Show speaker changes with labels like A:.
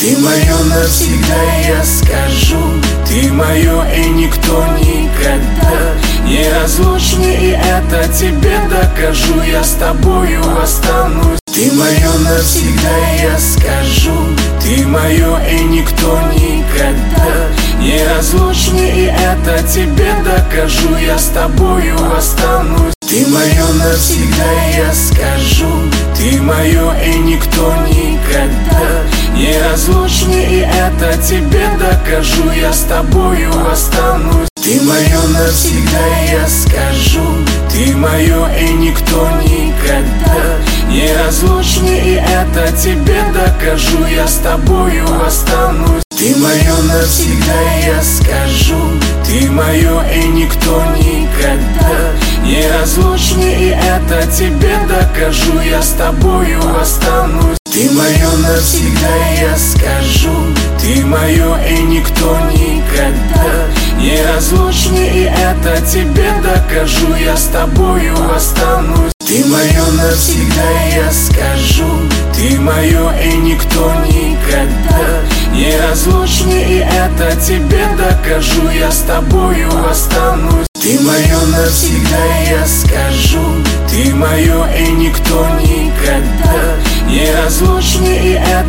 A: Ты мое навсегда, я скажу. Ты мое и никто никогда. Неразлучны, и это тебе докажу. Я с тобою останусь. Ты мое навсегда, я скажу. Ты мое и никто никогда. Неразлучны, и это тебе докажу. Я с тобою останусь. Ты мое навсегда, я скажу. Ты мое и никто никогда. Неразлучны, и это тебе докажу. Я с тобою останусь. Ты мое навсегда, я скажу. Ты мое и никто никогда. Неразлучны, и это тебе докажу. Я с тобою останусь. Ты мое навсегда, я скажу. Ты мое и никто никогда. Неразлучны, и это тебе докажу. Я с тобою останусь. Ты мое навсегда, я скажу. Ты мое и никто никогда. Неразлучны, и это тебе докажу. Я с тобою останусь. Ты мое навсегда, я скажу. Ты мое и никто никогда. Неразлучны, и это тебе докажу. Я с тобою останусь. Ты мое навсегда, я скажу. Ты мое и никто никогда. Неразлучны, и это